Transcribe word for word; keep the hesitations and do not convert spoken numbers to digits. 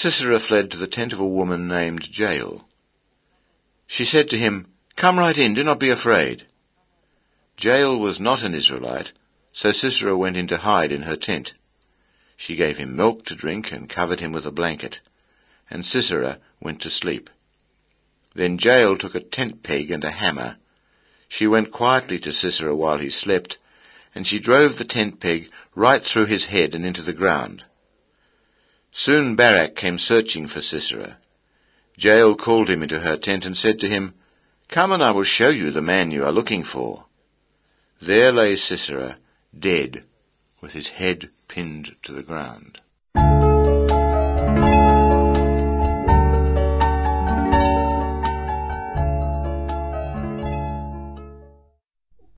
Sisera fled to the tent of a woman named Jael. She said to him, "Come right in, do not be afraid." Jael was not an Israelite, so Sisera went in to hide in her tent. She gave him milk to drink and covered him with a blanket, and Sisera went to sleep. Then Jael took a tent peg and a hammer. She went quietly to Sisera while he slept, and she drove the tent peg right through his head and into the ground. Soon Barak came searching for Sisera. Jael called him into her tent and said to him, "Come and I will show you the man you are looking for." There lay Sisera, dead, with his head pinned to the ground.